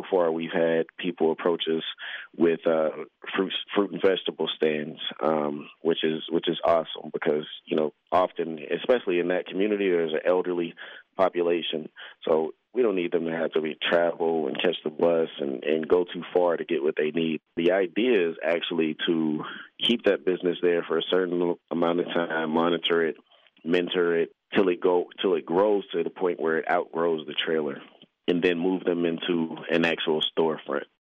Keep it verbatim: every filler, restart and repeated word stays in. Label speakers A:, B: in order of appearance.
A: so far we've had people approach us with uh, fruit, fruit and vegetable stands, um, which is which is awesome because, you know, often, especially in that community, there's an elderly population. So we don't need them to have to be travel and catch the bus and, and go too far to get what they need. The idea is actually to keep that business there for a certain amount of time, monitor it, mentor it, till it go till it grows to the point where it outgrows the trailer, and then move them into an actual storefront.